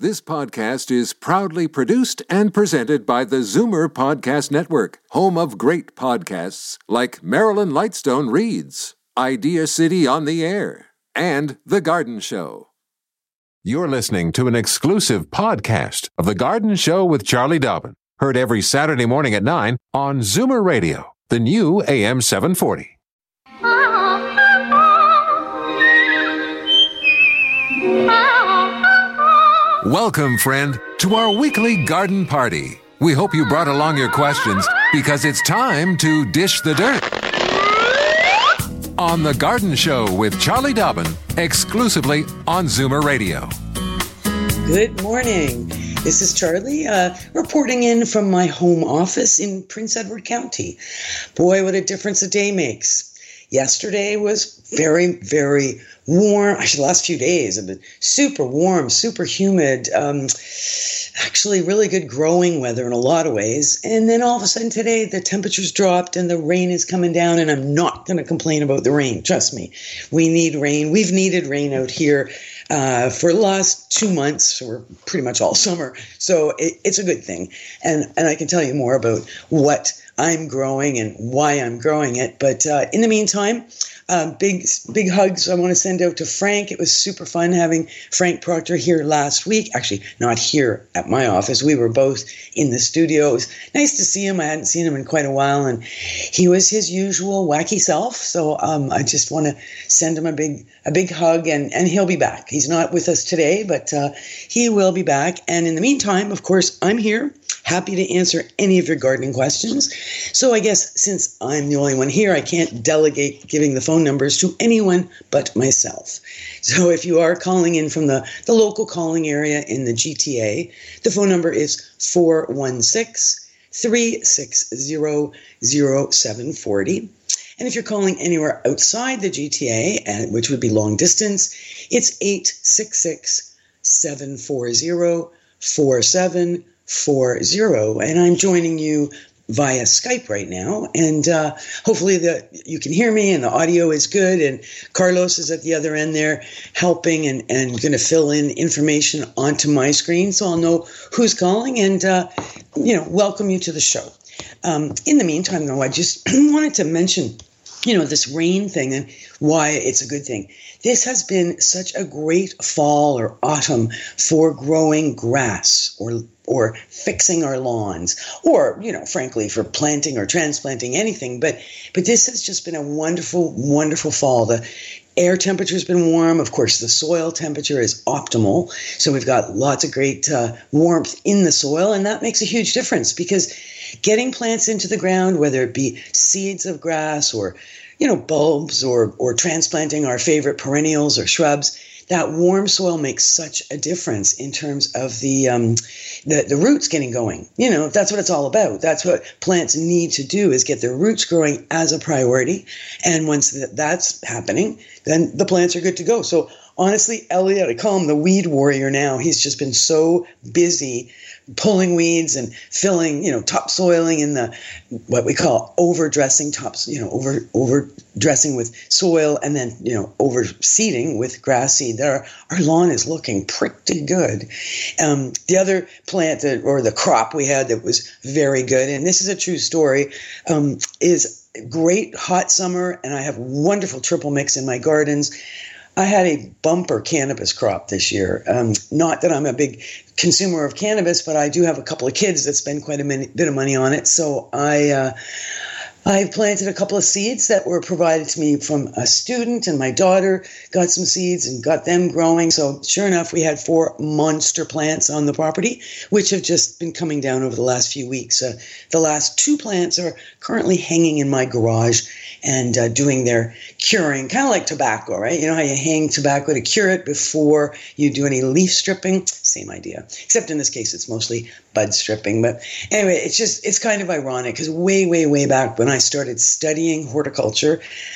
This podcast is proudly produced and presented by the Zoomer Podcast Network, home of great podcasts like Marilyn Lightstone Reads, Idea City on the Air, and The Garden Show. You're listening to an exclusive podcast of The Garden Show with Charlie Dobbin, heard every Saturday morning at 9 on Zoomer Radio, the new AM 740. Welcome, friend, to our weekly garden party. We hope you brought along your questions because it's time to dish the dirt. On The Garden Show with Charlie Dobbin, exclusively on Zoomer Radio. Good morning. This is Charlie reporting in from my home office in Prince Edward County. Boy, what a difference a day makes. Yesterday was very, very warm. Actually, the last few days have been super warm, super humid. Actually, really good growing weather in a lot of ways. And then all of a sudden today, the temperatures dropped and the rain is coming down. And I'm not going to complain about the rain. Trust me, we need rain. We've needed rain out here for the last 2 months, or pretty much all summer. So it's a good thing. And I can tell you more about what I'm growing and why I'm growing it. But in the meantime, big hugs I want to send out to Frank. It was super fun having Frank Proctor here last week. Actually, not here at my office. We were both in the studio. It was nice to see him. I hadn't seen him in quite a while, and he was his usual wacky self. So I just want to send him a big hug, and he'll be back. He's not with us today, but he will be back. And in the meantime, of course, I'm here, happy to answer any of your gardening questions. So I guess since I'm the only one here, I can't delegate giving the phone numbers to anyone but myself. So if you are calling in from the local calling area in the GTA, the phone number is 416-360-0740. And if you're calling anywhere outside the GTA, which would be long distance, it's 866-740-4740. And I'm joining you via Skype right now, and hopefully you can hear me and the audio is good, and Carlos is at the other end there helping and going to fill in information onto my screen so I'll know who's calling and welcome you to the show. In the meantime, though, I just wanted to mention this rain thing and why it's a good thing. This has been such a great fall or autumn for growing grass or fixing our lawns, or, frankly, for planting or transplanting anything. But this has just been a wonderful, wonderful fall. The air temperature has been warm. Of course, the soil temperature is optimal. So we've got lots of great warmth in the soil, and that makes a huge difference because getting plants into the ground, whether it be seeds of grass or bulbs or transplanting our favorite perennials or shrubs, that warm soil makes such a difference in terms of the roots getting going. That's what it's all about. That's what plants need to do, is get their roots growing as a priority. And once that's happening, then the plants are good to go. So honestly, Elliot, I call him the weed warrior now. He's just been so busy pulling weeds and filling, topsoiling in the, what we call overdressing overdressing with soil, and then, overseeding with grass seed. Our lawn is looking pretty good. The other plant or the crop we had that was very good, and this is a true story, is great hot summer, and I have wonderful triple mix in my gardens. I had a bumper cannabis crop this year. Not that I'm a big consumer of cannabis, but I do have a couple of kids that spend quite a bit of money on it. So I planted a couple of seeds that were provided to me from a student, and my daughter got some seeds and got them growing. So sure enough, we had 4 monster plants on the property, which have just been coming down over the last few weeks. The last 2 plants are currently hanging in my garage and doing their curing, kind of like tobacco, right? You know how you hang tobacco to cure it before you do any leaf stripping? Same idea, except in this case, it's mostly bud stripping. But anyway, it's kind of ironic because way, way, way back when I started studying horticulture,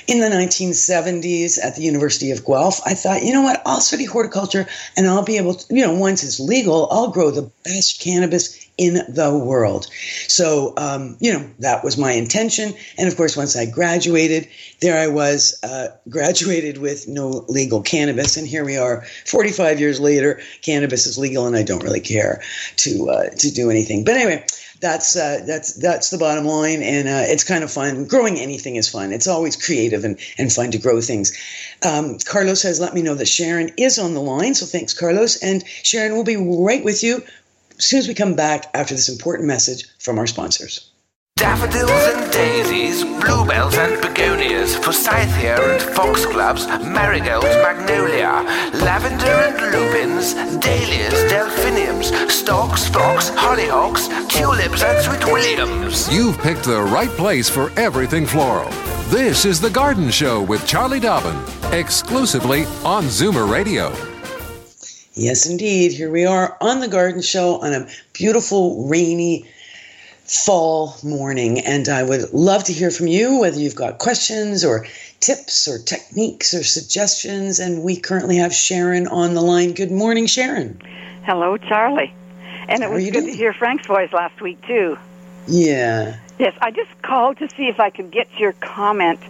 in the 1970s at the University of Guelph. I thought, you know what, I'll study horticulture and I'll be able to, once it's legal, I'll grow the best cannabis in the world. So, that was my intention. And of course, once I graduated, there I was, graduated with no legal cannabis. And here we are 45 years later, cannabis is legal and I don't really care to do anything. But anyway, that's the bottom line. And it's kind of fun. Growing anything is fun. It's always creative and fun to grow things. Carlos has let me know that Sharon is on the line. So thanks, Carlos. And Sharon, we'll be right with you as soon as we come back after this important message from our sponsors. Daffodils and daisies, bluebells and begonias, forsythia and foxgloves, marigolds, magnolia, lavender and lupins, dahlias, delphiniums, stalks, phlox, hollyhocks, tulips and sweet williams. You've picked the right place for everything floral. This is The Garden Show with Charlie Dobbin, exclusively on Zoomer Radio. Yes, indeed. Here we are on The Garden Show on a beautiful, rainy fall morning. And I would love to hear from you, whether you've got questions or tips or techniques or suggestions. And we currently have Sharon on the line. Good morning, Sharon. Hello, Charlie. And it was good to hear Frank's voice last week, too. Yeah. Yes, I just called to see if I could get your comment.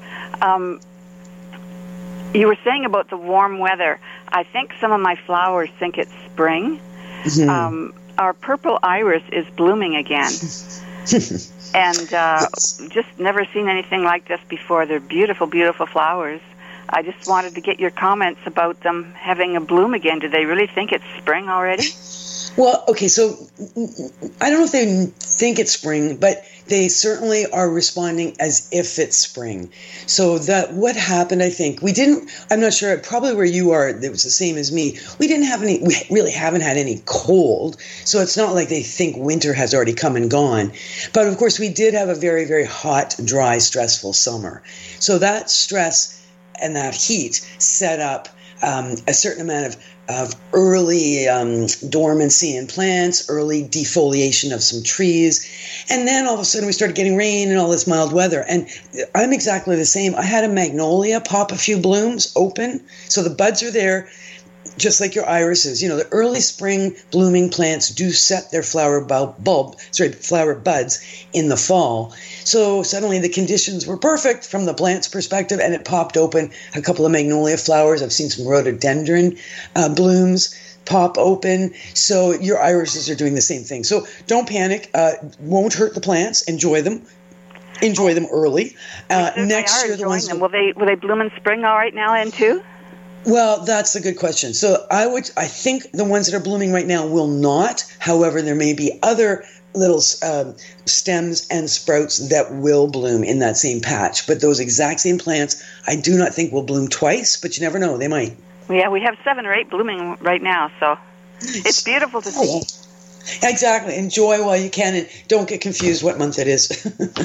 You were saying about the warm weather. I think some of my flowers think it's spring. Mm-hmm. Our purple iris is blooming again. And just never seen anything like this before. They're beautiful, beautiful flowers. I just wanted to get your comments about them having a bloom again. Do they really think it's spring already? Well, okay, so I don't know if they think it's spring, but they certainly are responding as if it's spring. So that what happened, I think, I'm not sure, probably where you are, it was the same as me. We really haven't had any cold, so it's not like they think winter has already come and gone. But of course, we did have a very, very hot, dry, stressful summer. So that stress and that heat set up a certain amount of early dormancy in plants, early defoliation of some trees. And then all of a sudden we started getting rain and all this mild weather. And I'm exactly the same. I had a magnolia pop a few blooms open. So the buds are there, just like your irises. The early spring blooming plants do set their flower buds in the fall. So suddenly the conditions were perfect from the plant's perspective, and it popped open a couple of magnolia flowers. I've seen some rhododendron blooms pop open. So your irises are doing the same thing. So don't panic. Won't hurt the plants. Enjoy them. Enjoy them early. Next year, the ones will they bloom in spring all right now then too? Well, that's a good question. So I think the ones that are blooming right now will not. However, there may be other little stems and sprouts that will bloom in that same patch. But those exact same plants, I do not think will bloom twice, but you never know. They might. Yeah, we have 7 or 8 blooming right now, so it's beautiful to see. Exactly. Enjoy while you can, and don't get confused what month it is.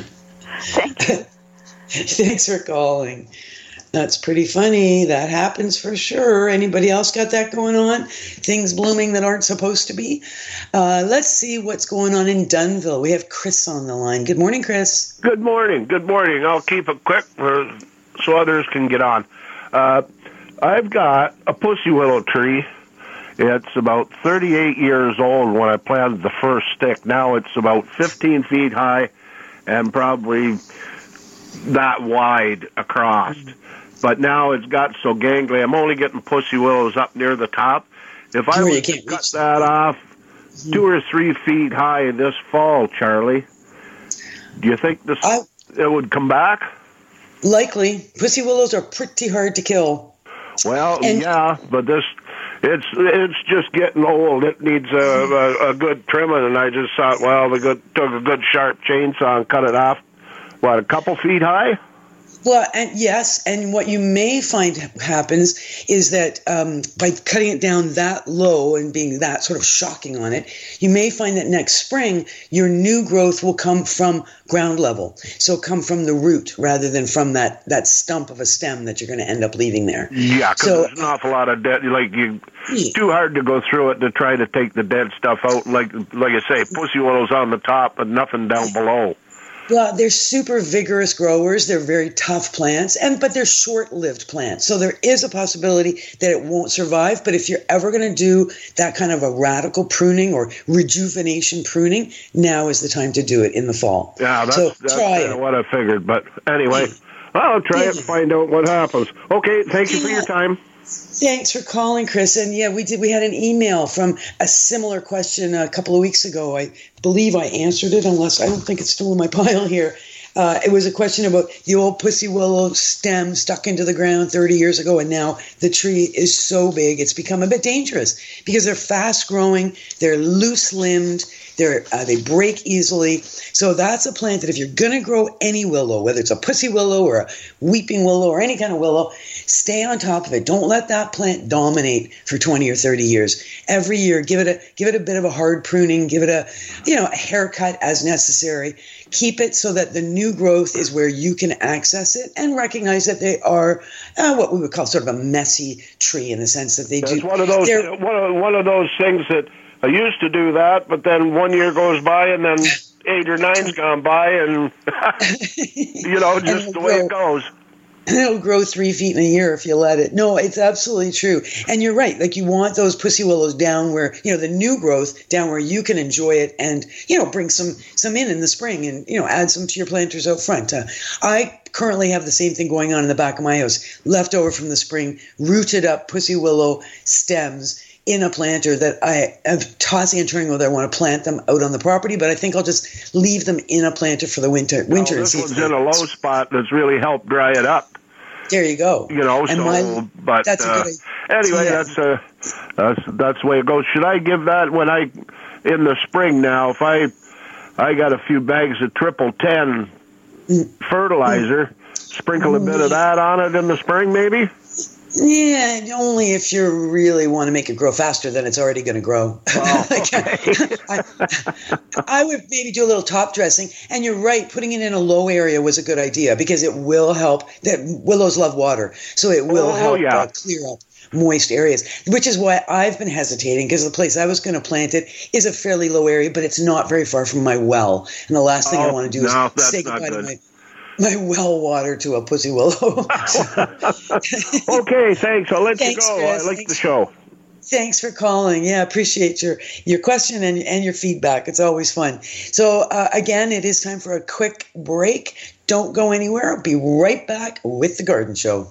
Thank you. Thanks for calling. That's pretty funny. That happens for sure. Anybody else got that going on? Things blooming that aren't supposed to be? Let's see what's going on in Dunnville. We have Chris on the line. Good morning, Chris. Good morning. Good morning. I'll keep it quick so others can get on. I've got a pussy willow tree. It's about 38 years old when I planted the first stick. Now it's about 15 feet high and probably that wide across. But now it's got so gangly, I'm only getting pussy willows up near the top. If I were to cut that off 2 or 3 feet high this fall, Charlie, do you think it would come back? Likely. Pussy willows are pretty hard to kill. Well, yeah, but it's just getting old. It needs a good trimming, and I just thought, took a good sharp chainsaw and cut it off. What, a couple feet high? Well, and yes, and what you may find happens is that by cutting it down that low and being that sort of shocking on it, you may find that next spring your new growth will come from ground level. So come from the root rather than from that stump of a stem that you're going to end up leaving there. Yeah, because there's an awful lot of dead. It's too hard to go through it to try to take the dead stuff out. Like I say, pussy willow's on the top and nothing down below. Well, they're super vigorous growers. They're very tough plants, but they're short-lived plants. So there is a possibility that it won't survive. But if you're ever going to do that kind of a radical pruning or rejuvenation pruning, now is the time to do it in the fall. Yeah, that's kind of what I figured. But anyway, I'll try it and find out what happens. Okay, thank you for your time. Thanks for calling, Chris. And yeah, we had an email from a similar question a couple of weeks ago. I believe I answered it, unless I don't think it's still in my pile here. It was a question about the old pussy willow stem stuck into the ground 30 years ago, and now the tree is so big it's become a bit dangerous because they're fast growing, they're loose limbed, they break easily. So that's a plant that if you're going to grow any willow, whether it's a pussy willow or a weeping willow or any kind of willow, stay on top of it. Don't let that plant dominate for 20 or 30 years. Every year, give it a bit of a hard pruning, give it a haircut as necessary. Keep it so that the new growth is where you can access it, and recognize that they are what we would call sort of a messy tree in the sense that they do. It's one of those things that I used to do that, but then 1 year goes by and then 8 or 9's gone by, and just the way it goes. And it'll grow 3 feet in a year if you let it. No, it's absolutely true. And you're right. Like, you want those pussy willows down where, the new growth down where you can enjoy it and, bring some in the spring and, add some to your planters out front. I currently have the same thing going on in the back of my house. Leftover from the spring, rooted up pussy willow stems in a planter that I am tossing and turning whether I want to plant them out on the property, but I think I'll just leave them in a planter for the winter. This one's in a low spot that's really helped dry it up. There you go. That's a good idea. Anyway, that's the way it goes. Should I give that in the spring now? If I got a few bags of 10 fertilizer, sprinkle a bit of that on it in the spring, maybe. Yeah, only if you really want to make it grow faster than it's already going to grow. Oh, okay. I would maybe do a little top dressing. And you're right, putting it in a low area was a good idea because it will help. Willows love water, so it will help clear up moist areas, which is why I've been hesitating, because the place I was going to plant it is a fairly low area, but it's not very far from my well. And the last thing I want to do is say goodbye to my well water to a pussy willow. Okay, thanks. I'll let you go. Chris. I like the show. Thanks for calling. Yeah, appreciate your question and your feedback. It's always fun. So again, it is time for a quick break. Don't go anywhere. I'll be right back with The Garden Show.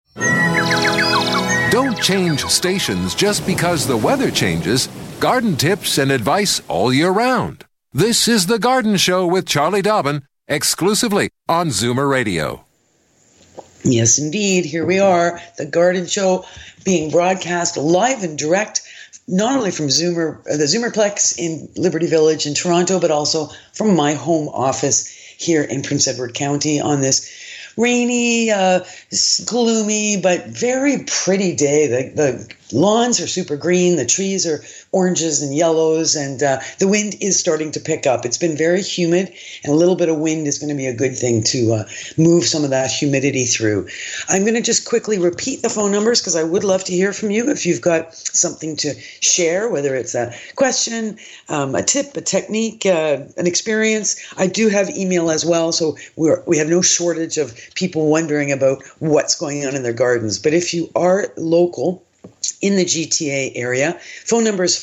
Don't change stations just because the weather changes. Garden tips and advice all year round. This is The Garden Show with Charlie Dobbin, exclusively on Zoomer Radio. Yes, indeed. Here we are, The Garden Show, being broadcast live and direct, not only from the Zoomerplex in Liberty Village in Toronto, but also from my home office here in Prince Edward County on this rainy, gloomy, but very pretty day. The lawns are super green. The trees are oranges and yellows, and the wind is starting to pick up. It's been very humid, and a little bit of wind is going to be a good thing to move some of that humidity through. I'm going to just quickly repeat the phone numbers because I would love to hear from you if you've got something to share, whether it's a question, a tip, a technique, an experience. I do have email as well, so we have no shortage of people wondering about what's going on in their gardens. But if you are local in the GTA area, phone number is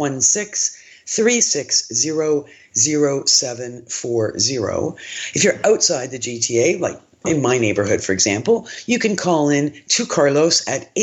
416-360-0740. If you're outside the GTA, like in my neighborhood, for example, you can call in to Carlos at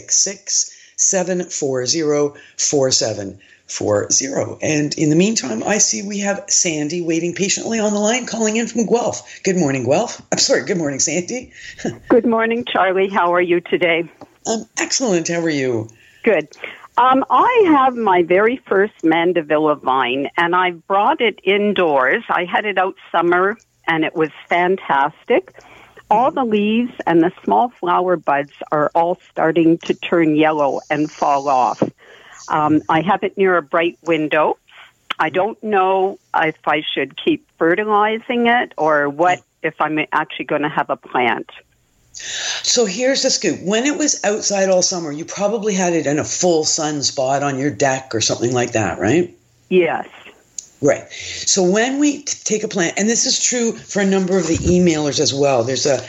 866-740-4740. And in the meantime, I see we have Sandy waiting patiently on the line, calling in from Guelph. Good morning, Guelph. I'm sorry, good morning, Sandy. Good morning, Charlie. How are you today? I'm excellent. How are you? Good. I have my very first Mandevilla vine, and I brought it indoors. I had it out summer, and it was fantastic. All the leaves and the small flower buds are all starting to turn yellow and fall off. I have it near a bright window. I don't know if I should keep fertilizing it or what, if I'm actually going to have a plant. So here's the scoop. When it was outside all summer, you probably had it in a full sun spot on your deck or something like that, right? Yes. Right. So when we take a plant, and this is true for a number of the emailers as well. There's a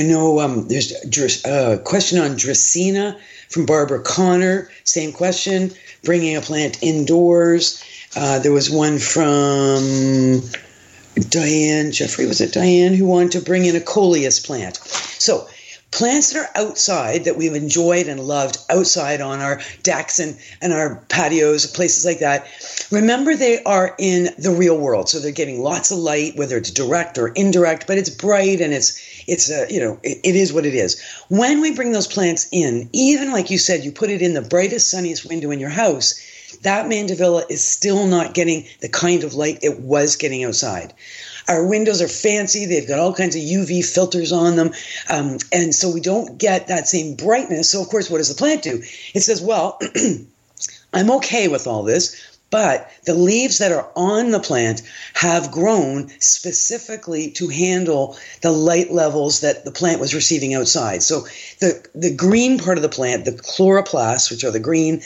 question on Dracaena from Barbara Connor. Same question, bringing a plant indoors. There was one from Diane, was it Diane, who wanted to bring in a coleus plant. So plants that are outside, that we've enjoyed and loved outside on our decks and our patios, places like that, remember they are in the real world. So they're getting lots of light, whether it's direct or indirect, but it's bright and it is what it is. When we bring those plants in, even like you said, you put it in the brightest, sunniest window in your house, that mandevilla is still not getting the kind of light it was getting outside. Our windows are fancy. They've got all kinds of UV filters on them. And so we don't get that same brightness. So, of course, what does the plant do? It says, well, I'm okay with all this, but the leaves that are on the plant have grown specifically to handle the light levels that the plant was receiving outside. So the green part of the plant, the chloroplasts, which are the green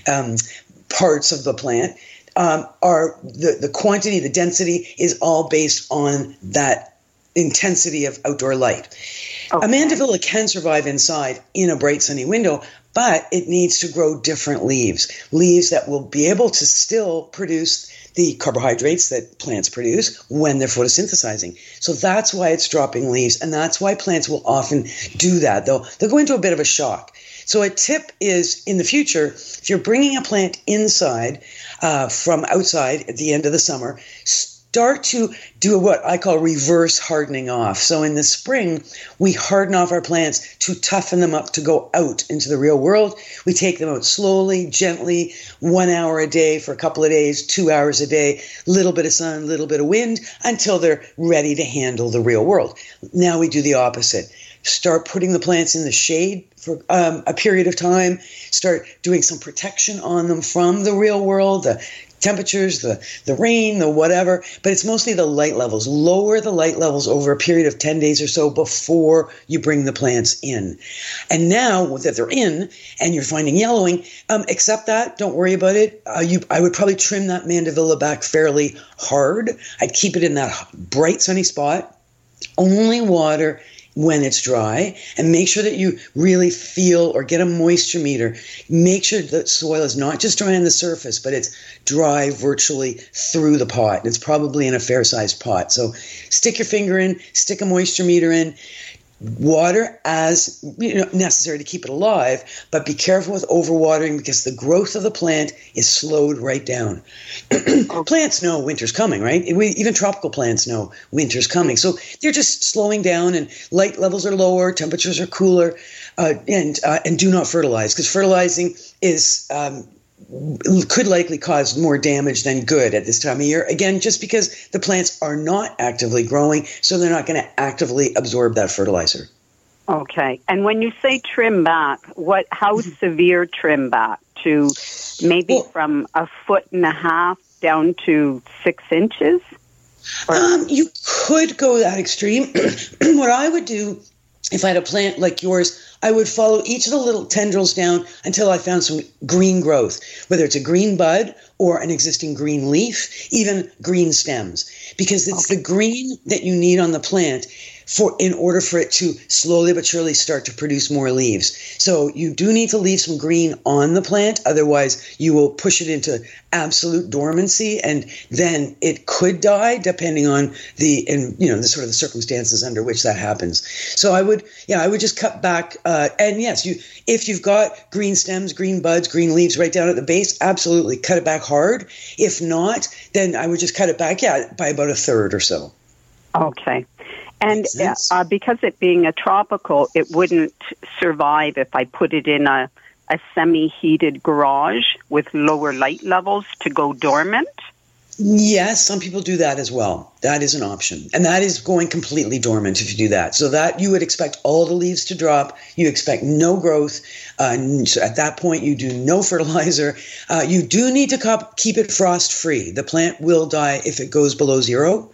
parts of the plant, are the quantity, the density is all based on that intensity of outdoor light. Okay. A mandevilla can survive inside in a bright sunny window, but it needs to grow different leaves that will be able to still produce the carbohydrates that plants produce when they're photosynthesizing. So that's why it's dropping leaves, and that's why plants will often do that. They'll go into a bit of a shock. So a tip is, in the future, if you're bringing a plant inside from outside at the end of the summer, start to do what I call reverse hardening off. So in the spring, we harden off our plants to toughen them up to go out into the real world. We take them out slowly, gently, 1 hour a day for a couple of days, 2 hours a day, little bit of sun, little bit of wind, until they're ready to handle the real world. Now we do the opposite. Start putting the plants in the shade for a period of time. Start doing some protection on them from the real world, the temperatures, the rain, the whatever. But it's mostly the light levels. Lower the light levels over a period of 10 days or so before you bring the plants in. And now that they're in and you're finding yellowing, accept that. Don't worry about it. I would probably trim that mandevilla back fairly hard. I'd keep it in that bright sunny spot. Only water when it's dry, and make sure that you really feel or get a moisture meter. Make sure that soil is not just dry on the surface, but it's dry virtually through the pot. It's probably in a fair-sized pot. So stick your finger in, stick a moisture meter in, water as necessary to keep it alive, but be careful with overwatering because the growth of the plant is slowed right down. Plants know winter's coming, right? Even tropical plants know winter's coming. So they're just slowing down, and light levels are lower, temperatures are cooler, and do not fertilize, because fertilizing is could likely cause more damage than good at this time of year. Again, just because the plants are not actively growing, so they're not going to actively absorb that fertilizer. Okay. And when you say trim back, how severe trim back? To maybe from 1.5 feet down to 6 inches? You could go that extreme. What I would do, if I had a plant like yours, I would follow each of the little tendrils down until I found some green growth, whether it's a green bud or an existing green leaf, even green stems, because it's the green that you need on the plant in order for it to slowly but surely start to produce more leaves. So you do need to leave some green on the plant, otherwise you will push it into absolute dormancy, and then it could die depending on the sort of the circumstances under which that happens. So I would just cut back. And yes, if you've got green stems, green buds, green leaves right down at the base, absolutely cut it back hard. If not, then I would just cut it back, by about 1/3 or so. Okay. And because it being a tropical, it wouldn't survive if I put it in a semi-heated garage with lower light levels to go dormant? Yes, some people do that as well. That is an option. And that is going completely dormant if you do that. So that you would expect all the leaves to drop. You expect no growth. So at that point, you do no fertilizer. You do need to keep it frost-free. The plant will die if it goes below 0.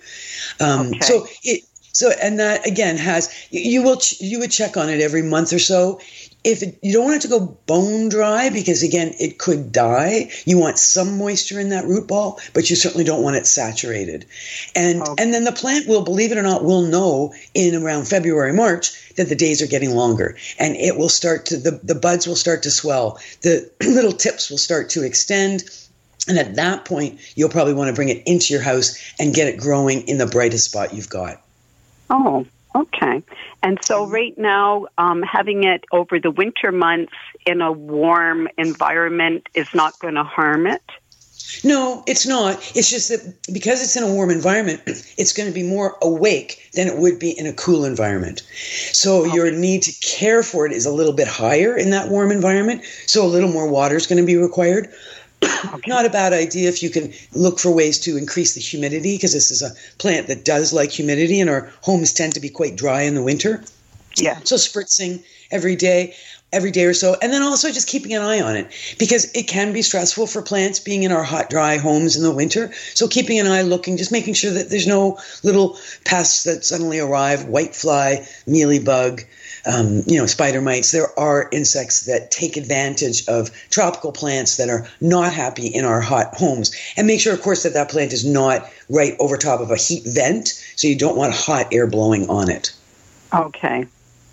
Okay. And that again you would check on it every month or so. you don't want it to go bone dry because, again, it could die. You want some moisture in that root ball, but you certainly don't want it saturated. And then the plant will, believe it or not, will know in around February, March that the days are getting longer. And it will start to, the buds will start to swell. The little tips will start to extend. And at that point, you'll probably want to bring it into your house and get it growing in the brightest spot you've got. Oh, okay. And so right now, having it over the winter months in a warm environment is not going to harm it? No, it's not. It's just that because it's in a warm environment, it's going to be more awake than it would be in a cool environment. So your need to care for it is a little bit higher in that warm environment. So a little more water is going to be required. Not a bad idea if you can look for ways to increase the humidity, because this is a plant that does like humidity, and our homes tend to be quite dry in the winter. Yeah. So spritzing every day or so, and then also just keeping an eye on it, because it can be stressful for plants being in our hot, dry homes in the winter. So keeping an eye, looking, just making sure that there's no little pests that suddenly arrive, whitefly, mealybug, spider mites. There are insects that take advantage of tropical plants that are not happy in our hot homes. And make sure, of course, that plant is not right over top of a heat vent, so you don't want hot air blowing on it. Okay.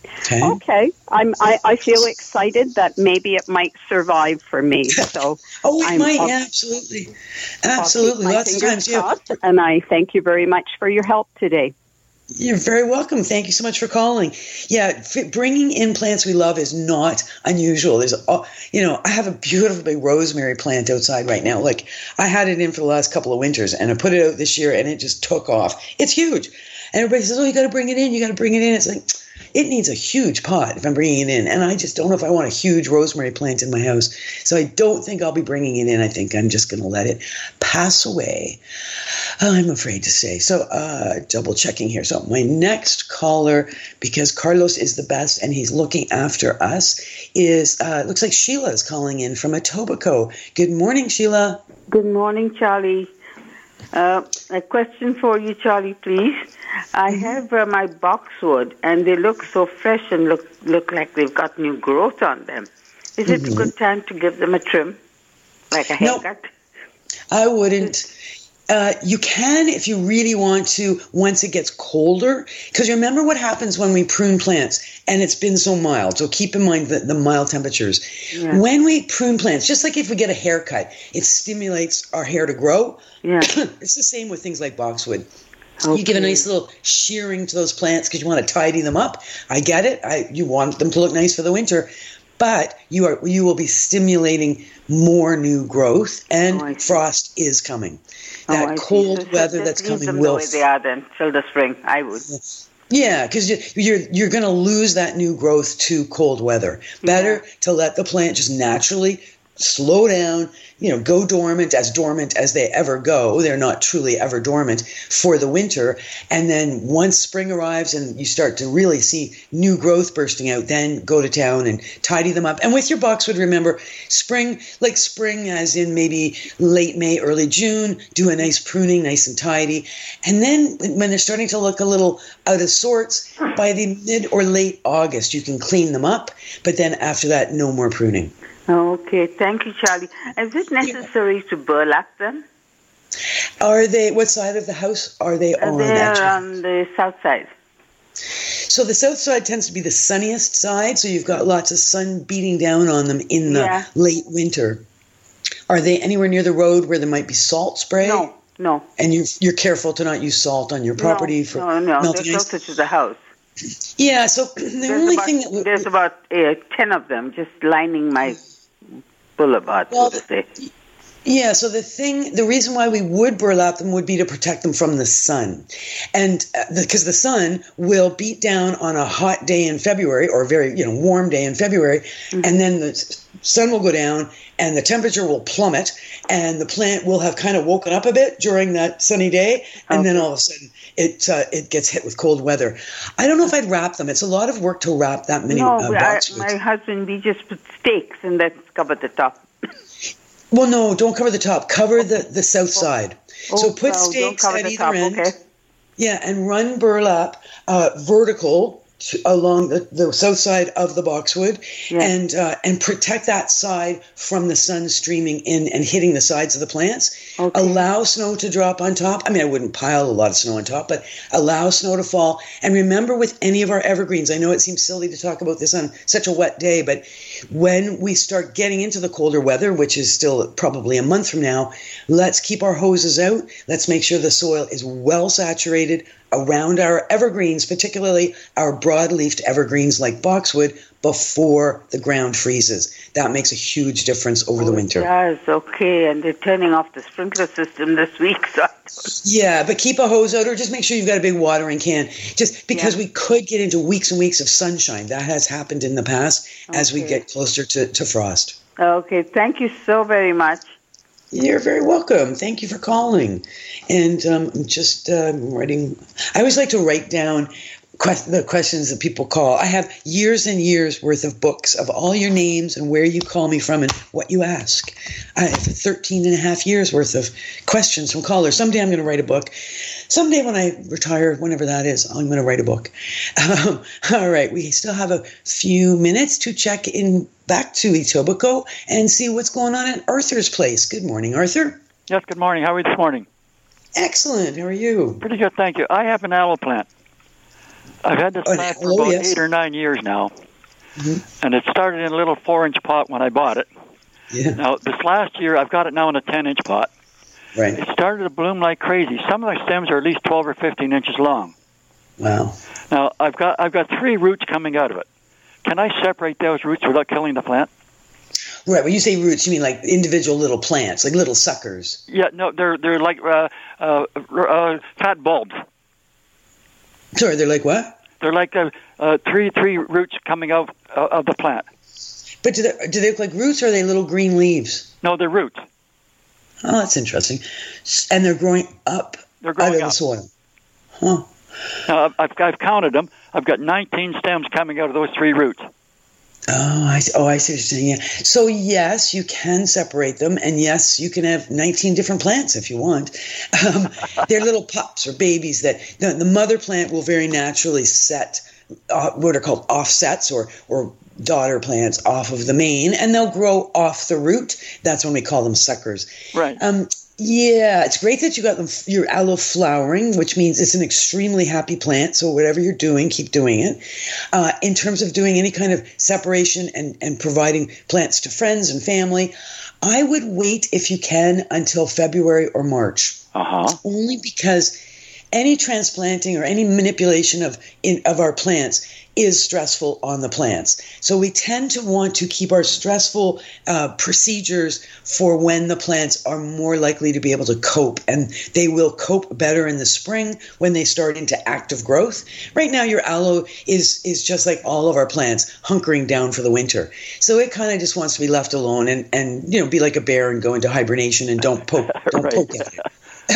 I feel excited that maybe it might survive for me. So it might. Yeah, absolutely. Lots of times, yeah. And I thank you very much for your help today. You're very welcome. Thank you so much for calling. Yeah, bringing in plants we love is not unusual. I have a beautiful big rosemary plant outside right now. Like, I had it in for the last couple of winters, and I put it out this year, and it just took off. It's huge. And everybody says, you got to bring it in. It's like, it needs a huge pot if I'm bringing it in. And I just don't know if I want a huge rosemary plant in my house. So I don't think I'll be bringing it in. I think I'm just going to let it pass away. I'm afraid to say. So double checking here. So my next caller, because Carlos is the best and he's looking after us, is looks like Sheila is calling in from Etobicoke. Good morning, Sheila. Good morning, Charlie. A question for you, Charlie, please. I have my boxwood, and they look so fresh and look like they've got new growth on them. Is it a good time to give them a trim, like a haircut? No, I wouldn't. You can if you really want to once it gets colder, because you remember what happens when we prune plants and it's been so mild. So keep in mind the mild temperatures. Yeah. When we prune plants, just like if we get a haircut, it stimulates our hair to grow. Yeah. It's the same with things like boxwood. Okay. You give a nice little shearing to those plants because you want to tidy them up. I get it. You want them to look nice for the winter. But you will be stimulating more new growth, and frost is coming. That cold weather that's coming will. The way they are then till the spring. I would. Yeah, because you're going to lose that new growth to cold weather. Better to let the plant just naturally slow down, go dormant as they ever go. They're not truly ever dormant for the winter. And then once spring arrives and you start to really see new growth bursting out, then go to town and tidy them up. And with your boxwood, remember, spring as in maybe late May, early June, do a nice pruning, nice and tidy. And then when they're starting to look a little out of sorts, by the mid or late August, you can clean them up. But then after that, no more pruning. Okay, thank you, Charlie. Is it necessary to burlap them? Are they? What side of the house are they on? They're on the south side. So the south side tends to be the sunniest side, so you've got lots of sun beating down on them in the late winter. Are they anywhere near the road where there might be salt spray? No. And you're careful to not use salt on your property for melting ice? No, they're closer to the house. Yeah, so there's about 10 of them just lining my boulevard, so to say. Yeah, so the reason why we would burlap them would be to protect them from the sun. And because the sun will beat down on a hot day in February, or a very warm day in February, and then the sun will go down and the temperature will plummet, and the plant will have kind of woken up a bit during that sunny day, and then all of a sudden it gets hit with cold weather. I don't know if I'd wrap them. It's a lot of work to wrap that many boxwoods. My husband, we just put stakes and that's cover the top. Well, no, don't cover the top. Cover the south side. So put stakes at either end. Okay. Yeah, and run burlap vertical along the south side of the boxwood, and protect that side from the sun streaming in and hitting the sides of the plants. Okay. Allow snow to drop on top. I mean, I wouldn't pile a lot of snow on top, but allow snow to fall. And remember, with any of our evergreens, I know it seems silly to talk about this on such a wet day, but when we start getting into the colder weather, which is still probably a month from now, let's keep our hoses out. Let's make sure the soil is well saturated around our evergreens, particularly our broad-leafed evergreens like boxwood, before the ground freezes. That makes a huge difference over the winter. Yes, okay, and they're turning off the sprinkler system this week. So. Yeah, but keep a hose out, or just make sure you've got a big watering can, just because we could get into weeks and weeks of sunshine. That has happened in the past as we get closer to frost. Okay, thank you so very much. You're very welcome. Thank you for calling. And just writing. I always like to write down the questions that people call. I have years and years worth of books of all your names and where you call me from and what you ask. I have 13 and a half years worth of questions from callers. Someday I'm going to write a book. Someday when I retire, whenever that is, I'm going to write a book. All right. We still have a few minutes to check in back to Etobicoke and see what's going on at Arthur's place. Good morning, Arthur. Yes, good morning. How are you this morning? Excellent. How are you? Pretty good, thank you. I have an aloe plant. I've had this plant for about 8 or 9 years now, and it started in a little 4-inch pot when I bought it. Yeah. Now, this last year, I've got it now in a 10-inch pot. Right. It started to bloom like crazy. Some of the stems are at least 12 or 15 inches long. Wow. Now, I've got 3 roots coming out of it. Can I separate those roots without killing the plant? Right. When you say roots, you mean like individual little plants, like little suckers? Yeah. No, they're like fat bulbs. Sorry, they're like what? They're like three roots coming out of the plant. But do they look like roots, or are they little green leaves? No, they're roots. Oh, that's interesting. And they're growing up out of the soil. Huh. Now, I've counted them. I've got 19 stems coming out of those 3 roots. Oh, I see what you're saying. Yeah. So, yes, you can separate them, and yes, you can have 19 different plants if you want. They're little pups or babies that the mother plant will very naturally set what are called offsets or daughter plants off of the main, and they'll grow off the root. That's when we call them suckers. Right. Yeah, it's great that you got your aloe flowering, which means it's an extremely happy plant. So whatever you're doing, keep doing it. In terms of doing any kind of separation and providing plants to friends and family, I would wait if you can until February or March. Only because any transplanting or any manipulation of our plants is stressful on the plants. So we tend to want to keep our stressful procedures for when the plants are more likely to be able to cope, and they will cope better in the spring when they start into active growth. Right now, your aloe is just like all of our plants, hunkering down for the winter. So it kind of just wants to be left alone and be like a bear and go into hibernation and don't poke at it.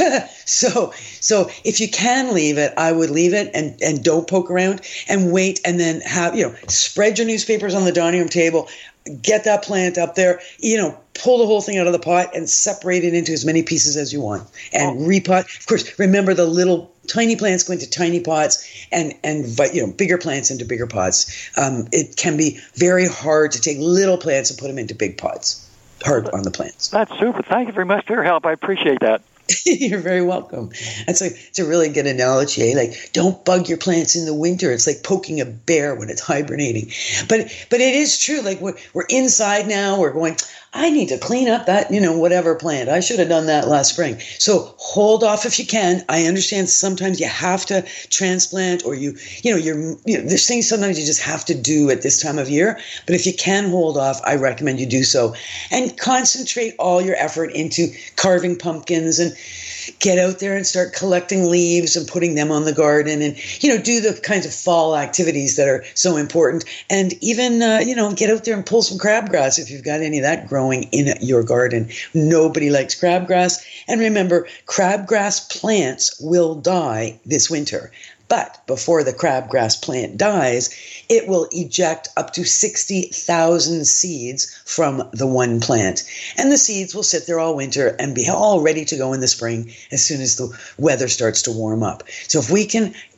So if you can leave it, I would leave it and don't poke around and wait, and then have, spread your newspapers on the dining room table, get that plant up there, pull the whole thing out of the pot and separate it into as many pieces as you want and repot. Of course, remember the little tiny plants go into tiny pots and bigger plants into bigger pots. It can be very hard to take little plants and put them into big pots. Hard on the plants. That's super. Thank you very much for your help. I appreciate that. You're very welcome. It's a really good analogy. Eh? Like, don't bug your plants in the winter. It's like poking a bear when it's hibernating. But it is true. Like we're inside now. We're going, I need to clean up that, whatever plant. I should have done that last spring. So hold off if you can. I understand sometimes you have to transplant, or there's things sometimes you just have to do at this time of year. But if you can hold off, I recommend you do so and concentrate all your effort into carving pumpkins and get out there and start collecting leaves and putting them on the garden and, do the kinds of fall activities that are so important. And even, get out there and pull some crabgrass if you've got any of that growing in your garden. Nobody likes crabgrass. And remember, crabgrass plants will die this winter. But before the crabgrass plant dies, it will eject up to 60,000 seeds from the one plant. And the seeds will sit there all winter and be all ready to go in the spring as soon as the weather starts to warm up. So if we can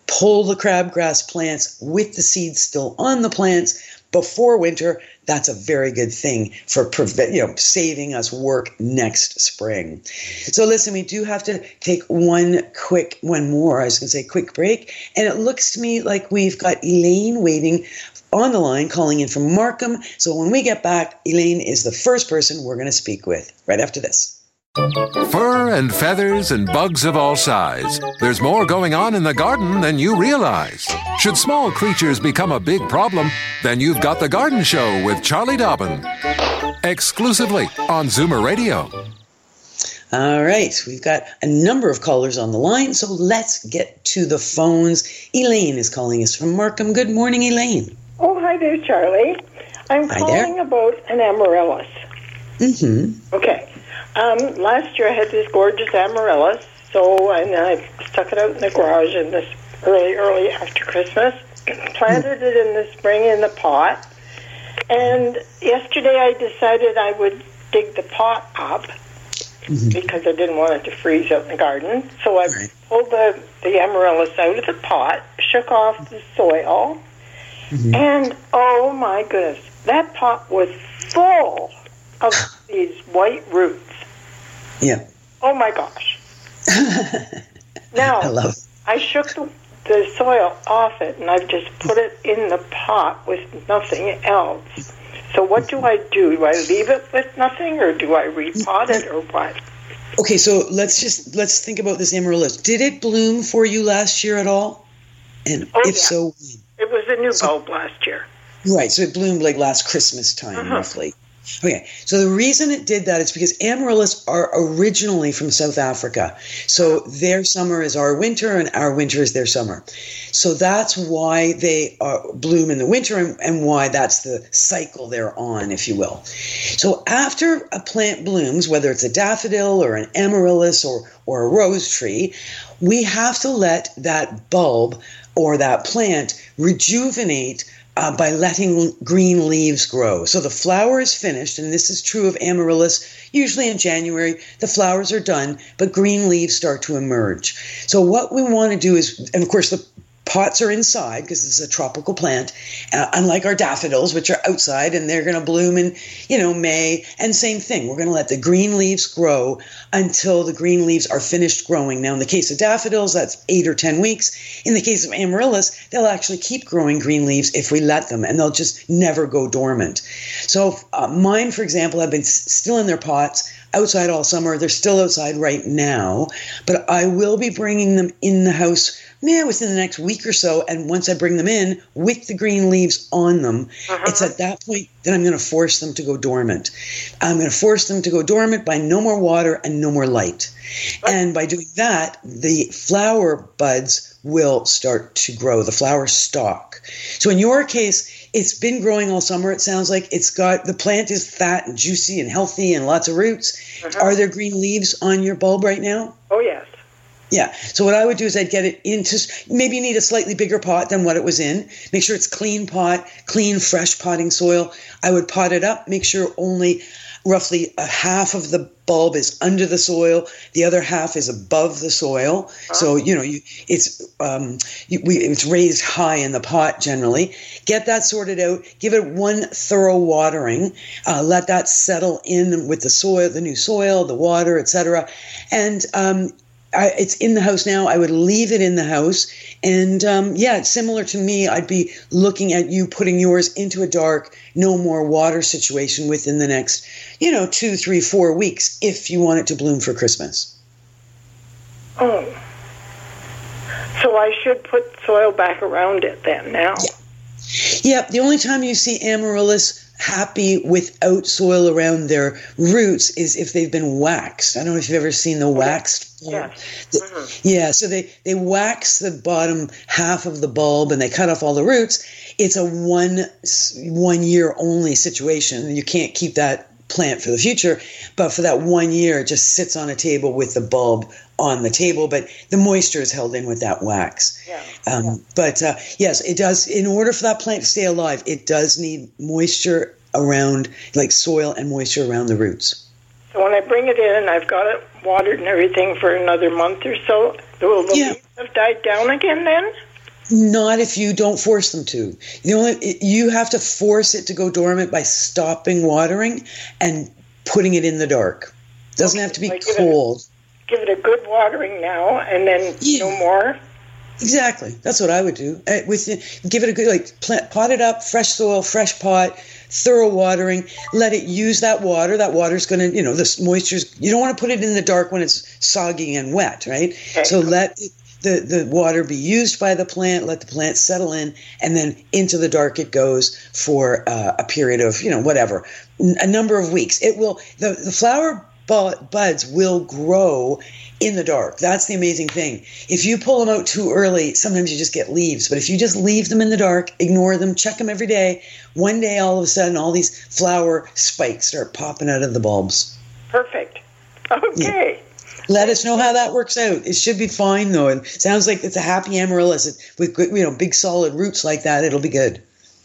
pull the crabgrass plants with the seeds still on the plants before winter, that's a very good thing for saving us work next spring. So listen, we do have to take quick break. And it looks to me like we've got Elaine waiting on the line, calling in from Markham. So when we get back, Elaine is the first person we're going to speak with right after this. Fur and feathers and bugs of all size. There's more going on in the garden than you realize. Should small creatures become a big problem, then you've got The Garden Show with Charlie Dobbin. Exclusively on Zoomer Radio. All right, we've got a number of callers on the line, so let's get to the phones. Elaine is calling us from Markham. Good morning, Elaine. Oh, hi there, Charlie. I'm calling about an amaryllis. Mm-hmm. Okay. Last year I had this gorgeous amaryllis, and I stuck it out in the garage in this early after Christmas, planted it in the spring in the pot, and yesterday I decided I would dig the pot up because I didn't want it to freeze out in the garden. So I pulled the amaryllis out of the pot, shook off the soil, and oh my goodness, that pot was full of these white roots. Yeah. Oh my gosh. Now, I shook the soil off it, and I've just put it in the pot with nothing else. So what do I do? Do I leave it with nothing, or do I repot it, or what? Okay, so let's think about this amaryllis. Did it bloom for you last year at all? And so, it was a new bulb last year. Right, so it bloomed like last Christmas time, roughly. Okay, so the reason it did that is because amaryllis are originally from South Africa. So their summer is our winter and our winter is their summer. So that's why they bloom in the winter and why that's the cycle they're on, if you will. So after a plant blooms, whether it's a daffodil or an amaryllis or a rose tree, we have to let that bulb or that plant rejuvenate by letting green leaves grow. So the flower is finished, and this is true of amaryllis. Usually in January, the flowers are done, but green leaves start to emerge. So what we want to do is, and of course the pots are inside because it's a tropical plant, unlike our daffodils, which are outside and they're going to bloom in, May. And same thing, we're going to let the green leaves grow until the green leaves are finished growing. Now, in the case of daffodils, that's 8 or 10 weeks. In the case of amaryllis, they'll actually keep growing green leaves if we let them, and they'll just never go dormant. So mine, for example, have been still in their pots outside all summer. They're still outside right now, but I will be bringing them in the house within the next week or so, and once I bring them in with the green leaves on them, it's at that point that I'm going to force them to go dormant. I'm going to force them to go dormant by no more water and no more light. And by doing that, the flower buds will start to grow, the flower stalk. So in your case, it's been growing all summer. It sounds like the plant is fat and juicy and healthy and lots of roots. Are there green leaves on your bulb right now? Oh, yes. Yeah. So what I would do is I'd get it into, maybe you need a slightly bigger pot than what it was in. Make sure it's clean pot, clean, fresh potting soil. I would pot it up, make sure only roughly a half of the bulb is under the soil, the other half is above the soil. So, it's raised high in the pot generally. Get that sorted out, give it one thorough watering, let that settle in with the soil, the new soil, the water, etc. And it's in the house now. I would leave it in the house. And it's similar to me. I'd be looking at you putting yours into a dark, no more water situation within the next, 2, 3, 4 weeks if you want it to bloom for Christmas. Oh. So I should put soil back around it then now? Yeah. The only time you see amaryllis happy without soil around their roots is if they've been waxed. I don't know if you've ever seen the waxed bulb. Yeah, so they wax the bottom half of the bulb and they cut off all the roots. It's a one year only situation. You can't keep that plant for the future, but for that 1 year it just sits on a table with the bulb on the table, but the moisture is held in with that wax. Yes, it does. In order for that plant to stay alive, it does need moisture around, like soil and moisture around the roots. So when I bring it in and I've got it watered and everything for another month or so, will the leaves have died down again then? Not if you don't force them to. You have to force it to go dormant by stopping watering and putting it in the dark. Doesn't have to be cold. Give it a good watering now, and then no more. Exactly. That's what I would do. Give it a good, pot it up, fresh soil, fresh pot, thorough watering. Let it use that water. That water's going to, the moisture's, you don't want to put it in the dark when it's soggy and wet, right? Okay. So let the water be used by the plant, let the plant settle in, and then into the dark it goes for a period of, whatever, a number of weeks. It will, the flower buds will grow in the dark. That's the amazing thing. If you pull them out too early, sometimes you just get leaves. But if you just leave them in the dark, ignore them, check them every day, one day all of a sudden all these flower spikes start popping out of the bulbs. Perfect. Okay. Yeah. Let us know how that works out. It should be fine, though. It sounds like it's a happy amaryllis with big solid roots like that. It'll be good.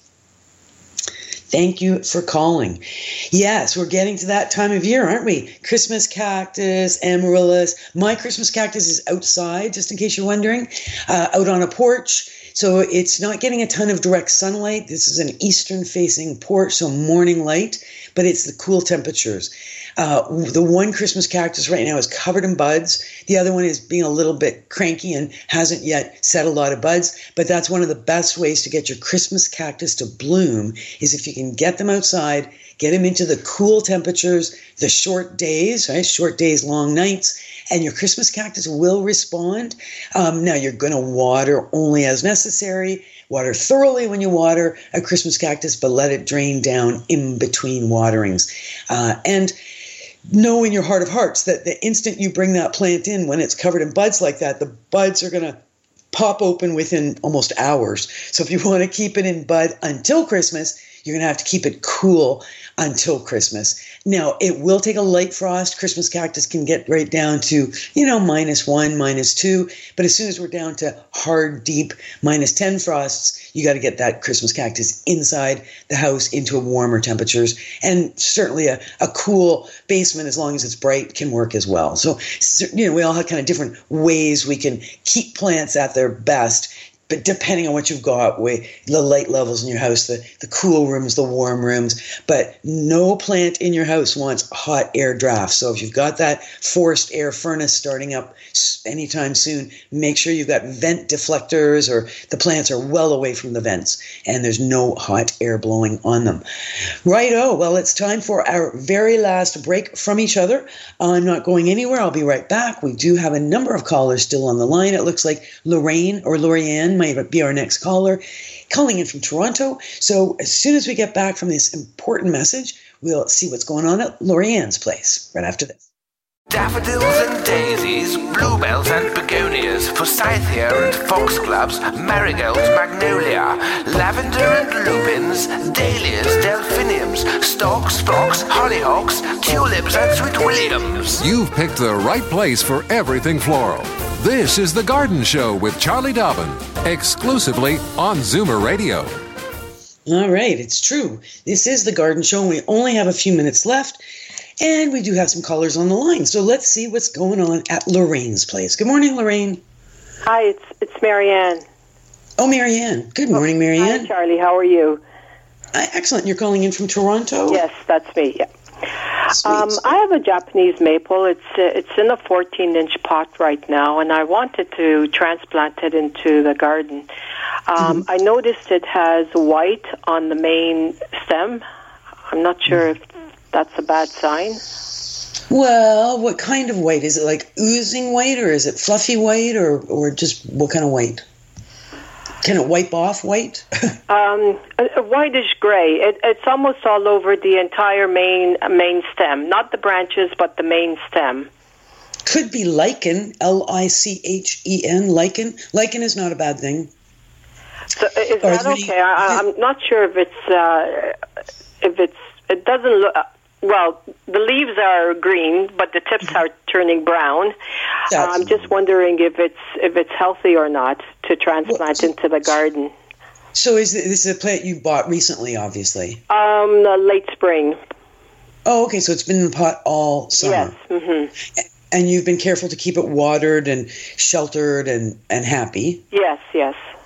Thank you for calling. Yes, we're getting to that time of year, aren't we? Christmas cactus, amaryllis. My Christmas cactus is outside, just in case you're wondering, out on a porch. So it's not getting a ton of direct sunlight. This is an eastern-facing porch, so morning light, but it's the cool temperatures. The one Christmas cactus right now is covered in buds. The other one is being a little bit cranky and hasn't yet set a lot of buds. But that's one of the best ways to get your Christmas cactus to bloom is if you can get them outside, get them into the cool temperatures, the short days, right? Short days, long nights, and your Christmas cactus will respond. Now, you're going to water only as necessary. Water thoroughly when you water a Christmas cactus, but let it drain down in between waterings. And know in your heart of hearts that the instant you bring that plant in, when it's covered in buds like that, the buds are going to pop open within almost hours. So if you want to keep it in bud until Christmas, you're going to have to keep it cool until Christmas. Now, it will take a light frost. Christmas cactus can get right down to, -1, -2. But as soon as we're down to hard, deep -10 frosts, you got to get that Christmas cactus inside the house into warmer temperatures. And certainly a cool basement, as long as it's bright, can work as well. So, we all have kind of different ways we can keep plants at their best. But depending on what you've got, the light levels in your house, the cool rooms, the warm rooms, but no plant in your house wants hot air draft. So if you've got that forced air furnace starting up anytime soon, make sure you've got vent deflectors or the plants are well away from the vents and there's no hot air blowing on them. Righto, well, it's time for our very last break from each other. I'm not going anywhere. I'll be right back. We do have a number of callers still on the line. It looks like Lorraine or Lorianne might be our next caller, calling in from Toronto. So as soon as we get back from this important message, we'll see what's going on at Lorianne's place right after this. Daffodils and daisies, bluebells and begonias, forsythia and foxgloves, marigolds, magnolia, lavender and lupins, dahlias, delphiniums, stalks, phlox, hollyhocks, tulips and sweet williams. You've picked the right place for everything floral. This is The Garden Show with Charlie Dobbin, exclusively on Zoomer Radio. All right, it's true. This is The Garden Show, and we only have a few minutes left, and we do have some callers on the line. So let's see what's going on at Lorraine's place. Good morning, Lorraine. Hi, it's Marianne. Oh, Marianne. Good morning, Marianne. Hi, Charlie. How are you? Excellent. You're calling in from Toronto? Yes, that's me, yeah. I have a Japanese maple. It's in a 14-inch pot right now, and I wanted to transplant it into the garden. I noticed it has white on the main stem. I'm not sure if that's a bad sign. Well, what kind of white? Is it like oozing white, or is it fluffy white, or just what kind of white? Can it wipe off white? A whitish gray. It's almost all over the entire main stem, not the branches, but the main stem. Could be lichen, L-I-C-H-E-N, lichen. Lichen is not a bad thing. So is that okay? I'm not sure if it doesn't look. Well, the leaves are green, but the tips are turning brown. I'm just wondering if it's healthy or not to transplant into the garden. So this is a plant you bought recently, obviously? Late spring. Oh, okay. So it's been in the pot all summer. Yes. Mm-hmm. And you've been careful to keep it watered and sheltered and happy? Yes, yes.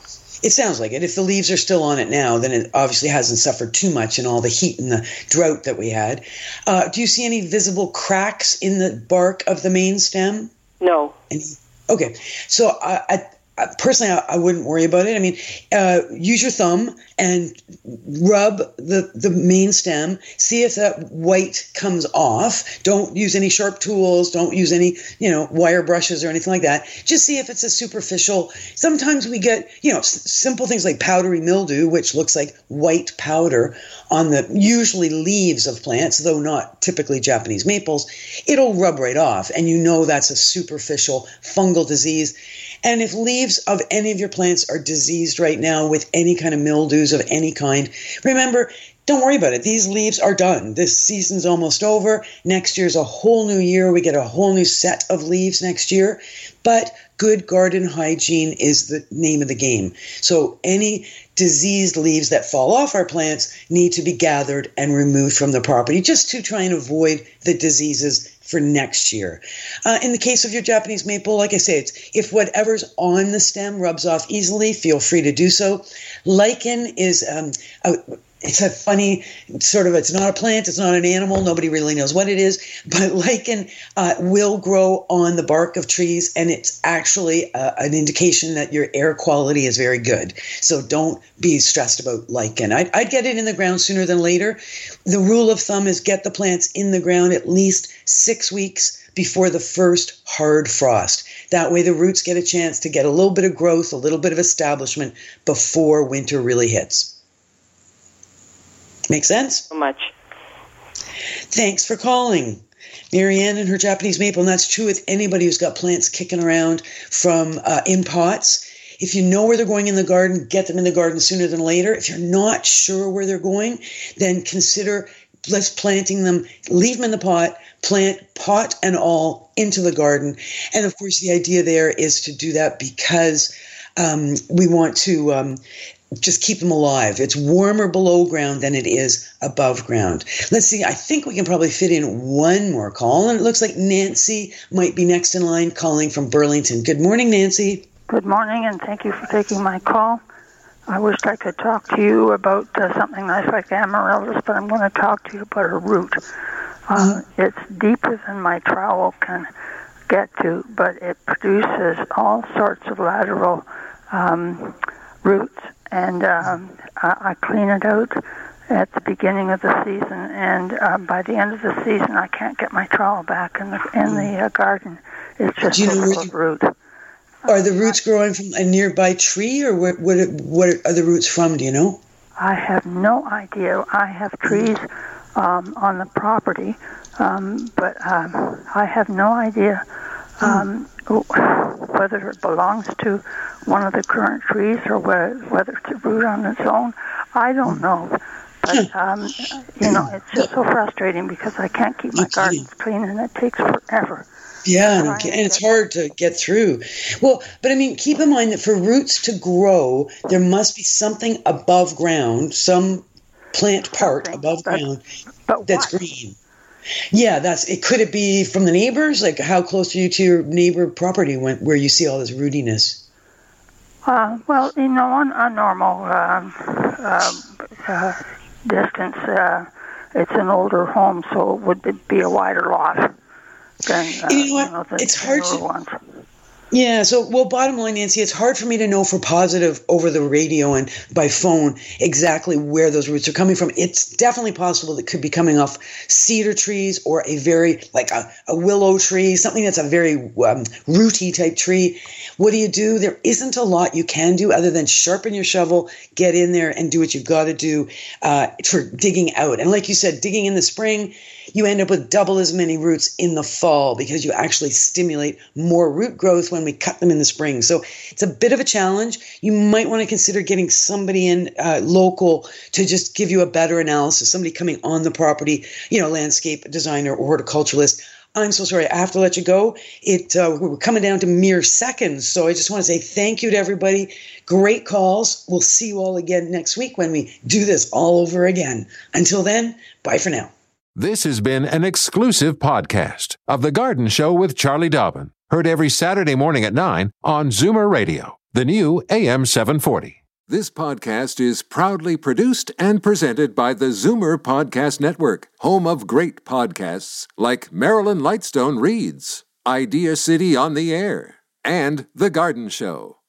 It sounds like it. If the leaves are still on it now, then it obviously hasn't suffered too much in all the heat and the drought that we had. Do you see any visible cracks in the bark of the main stem? No. Okay. So personally, I wouldn't worry about it. I mean, use your thumb and rub the main stem. See if that white comes off. Don't use any sharp tools. Don't use any, wire brushes or anything like that. Just see if it's a superficial. Sometimes we get, simple things like powdery mildew, which looks like white powder on the usually leaves of plants, though not typically Japanese maples. It'll rub right off, and that's a superficial fungal disease. And if leaves of any of your plants are diseased right now with any kind of mildews of any kind, remember, don't worry about it. These leaves are done. This season's almost over. Next year's a whole new year. We get a whole new set of leaves next year. But good garden hygiene is the name of the game. So any diseased leaves that fall off our plants need to be gathered and removed from the property just to try and avoid the diseases for next year. In the case of your Japanese maple, like I say, if whatever's on the stem rubs off easily, feel free to do so. Lichen is it's a funny it's not a plant, it's not an animal, nobody really knows what it is, but lichen will grow on the bark of trees, and it's actually an indication that your air quality is very good. So don't be stressed about lichen. I'd get it in the ground sooner than later. The rule of thumb is get the plants in the ground at least 6 weeks before the first hard frost. That way the roots get a chance to get a little bit of growth, a little bit of establishment before winter really hits. Make sense? So much. Thanks for calling. Marianne and her Japanese maple, and that's true with anybody who's got plants kicking around from in pots. If you know where they're going in the garden, get them in the garden sooner than later. If you're not sure where they're going, then consider planting them, leave them in the pot, plant pot and all into the garden. And of course, the idea there is to do that because we want to just keep them alive. It's warmer below ground than it is above ground. Let's see, I think we can probably fit in one more call, and it looks like Nancy might be next in line calling from Burlington. Good morning, Nancy. Good morning, and thank you for taking my call. I wish I could talk to you about something nice like amaryllis, but I'm going to talk to you about a root. It's deeper than my trowel can get to, but it produces all sorts of lateral roots. And I clean it out at the beginning of the season, and by the end of the season, I can't get my trowel back in the garden. It's just full of root. Are the roots growing from a nearby tree, or what are the roots from? Do you know? I have no idea. I have trees on the property, but I have no idea whether it belongs to one of the current trees or whether it's a root on its own. I don't know. But, it's just so frustrating because I can't keep my gardens clean, and it takes forever. Yeah, and it's hard to get through. Well, but I mean, keep in mind that for roots to grow, there must be something above ground, some plant part above ground that's green. Yeah, Could it be from the neighbors? Like, how close are you to your neighbor property where you see all this rootiness? Well, on a normal distance, it's an older home, so it would be a wider lot than it's hard to. Ones. Yeah, bottom line, Nancy, it's hard for me to know for positive over the radio and by phone exactly where those roots are coming from. It's definitely possible that it could be coming off cedar trees or a very, like a willow tree, something that's a very rooty type tree. What do? There isn't a lot you can do other than sharpen your shovel, get in there and do what you've got to do for digging out. And like you said, digging in the spring, you end up with double as many roots in the fall because you actually stimulate more root growth when we cut them in the spring. So it's a bit of a challenge. You might want to consider getting somebody in local to just give you a better analysis, somebody coming on the property, landscape designer or horticulturalist. I'm so sorry. I have to let you go. We're coming down to mere seconds. So I just want to say thank you to everybody. Great calls. We'll see you all again next week when we do this all over again. Until then, bye for now. This has been an exclusive podcast of The Garden Show with Charlie Dobbin. Heard every Saturday morning at 9 on Zoomer Radio, the new AM 740. This podcast is proudly produced and presented by the Zoomer Podcast Network, home of great podcasts like Marilyn Lightstone Reads, Idea City on the Air, and The Garden Show.